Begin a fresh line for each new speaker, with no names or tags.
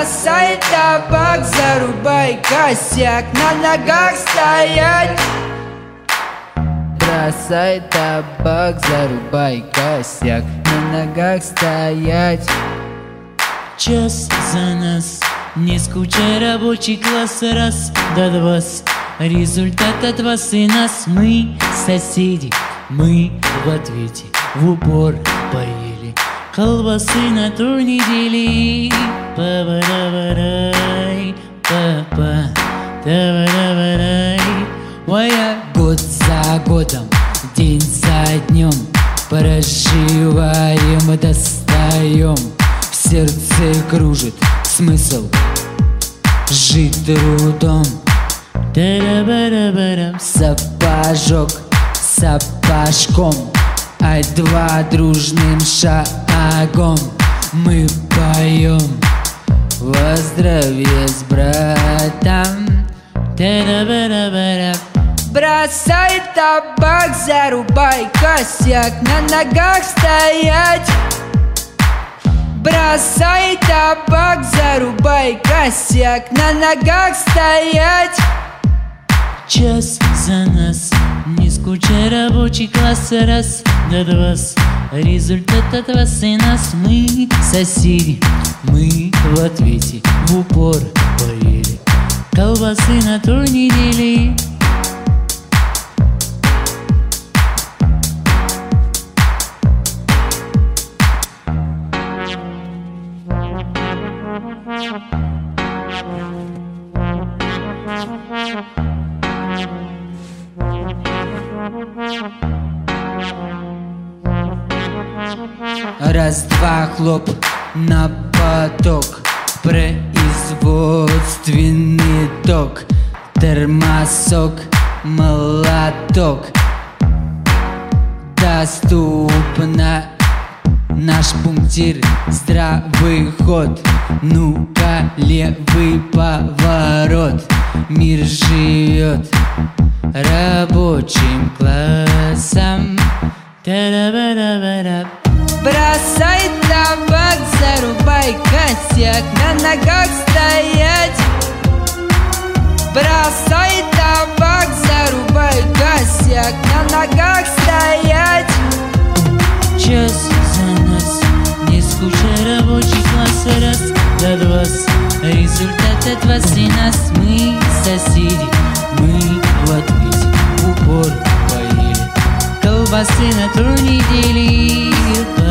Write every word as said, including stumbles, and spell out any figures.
Бросай табак, зарубай косяк, на ногах стоять. Бросай табак, зарубай косяк, на ногах стоять.
Час за нас, не скучай, рабочий класс, раз до два. Результат от вас и нас. Мы соседи, мы в ответе в упор поели колбасы на той неделе. Па-ба-да-ба-дай, па-па, да-ба-да-ба-дай. Моя год за годом, день за днем проживаем, достаем. В сердце кружит смысл жить трудом. Сапожок сапожком, а два дружным шагом мы поем во здравие с братом.
Бросай табак, зарубай косяк, на ногах стоять. Бросай табак, зарубай косяк, на ногах стоять.
Час за нас, не скучай, рабочий класс, раз до два. Результат от вас и нас. Мы соседи, мы в ответе в упор поели колбасы на той неделе.
Раз-два, хлоп на поток, производственный ток, термосок, молоток. Доступно наш пунктир, здравый ход. Ну-ка, левый поворот. Мир живет рабочим классом. Та-да-ба-да-ба-да. Бросай табак, зарубай косяк, на ногах стоять. Бросай табак, зарубай косяк, на ногах стоять.
Час за нас, не скучай, рабочий класс, раз до два. Результат от вас и нас. Мы соседи, мы в ответе в упор поели колбасы на той неделе.